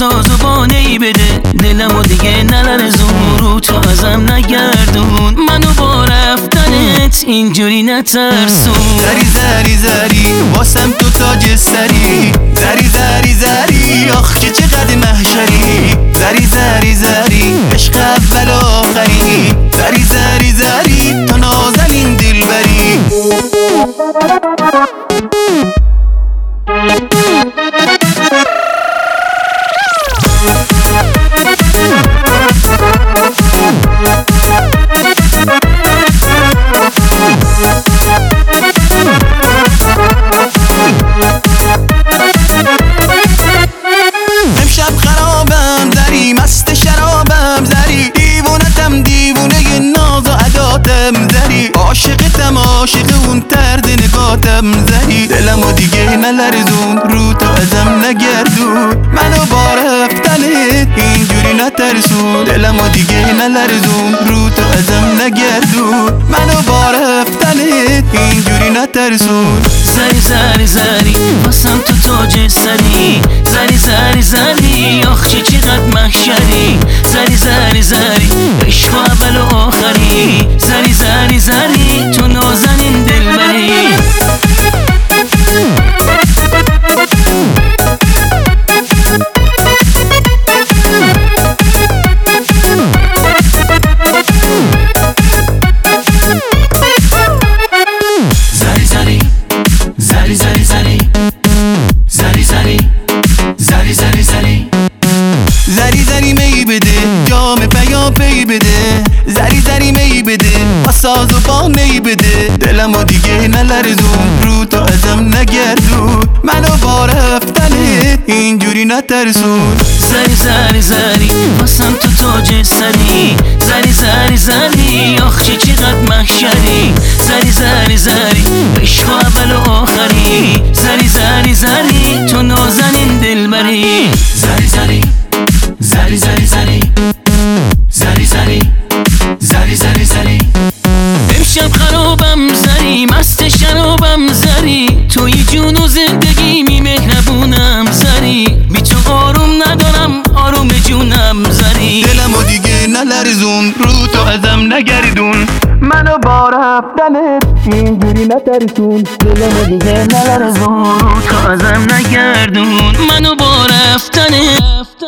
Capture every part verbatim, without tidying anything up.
سازوبانه‌ای بده، دلمو دیگه نلرزون، رو تو ازم نگردون، منو با رفتنت اینجوری نترسون. زری زری زری واسم تو تاج سری، زری زری زری آخ که چقدر محشری، زری زری زری عشق اول آخری، زری زری زری تو نازنین دلبری. امشب خرابم زری، مست شرابم زری، دیوونتم دیوونه ناز و عداتم زری، عاشقتم عاشق اون طرز نگاتم زری، دلمو دیگه نلرزون، رو تو ازم نگردون، منو با رفتنت اینجوری نترسون، دلمو دیگه نلرزون، رو تو ازم نگردون، منو با رفتنت اینجوری نترسون. زری زری زری واسم تو تاج سری، زری زری زری آخ چه چقدر محشری، زری زری زری عشق اول و آخری، زری زری زری تو نازنین دلبری. زری زری زری زری زری زری زری زری زری زری زری می بده، جام پیا پی بده، زری زری می بده، با ساز و با می بده، دلمو دیگه نلرزون، رو تو ازم نگردون، منو با رفتنت اینجوری نترسون. زری زری زری واسم تو تاج سری، زری زری زری آخ چه چقدر محشری، زری زری زری عشق اول و آخری، زری زری زری تو نازنین دلبری. زری زری زری زری زری زری زری زری زری زری امشب خرابم زری، مست شرابم زری، توی جون و زندگی می مهربونم زری، بی تو آروم ندارم آروم جونم زری، دلمو دیگه نلرزون، رو تو ازم نگردون، منو با رفتنت اینجوری نترسون، دلمو دیگه نلرزون، رو تو ازم نگردون، منو با رفتنت.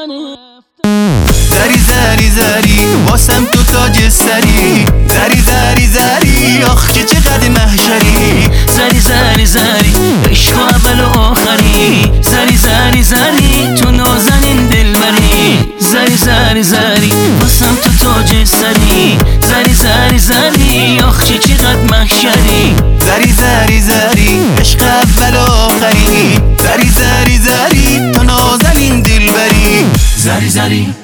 زری زری زری واسم تو تاج سری، زری زری زری آخ که چقدر محشری، زری زری زری عشق اول و آخری، زری زری زری تو نازنین دلبری، زری زری زری واسم تو تاج سری، زری زری زری آخ چه چقدر محشری، زری زری زری عشق اول و آخری، زری زری زری تو نازنین دلبری. زری زری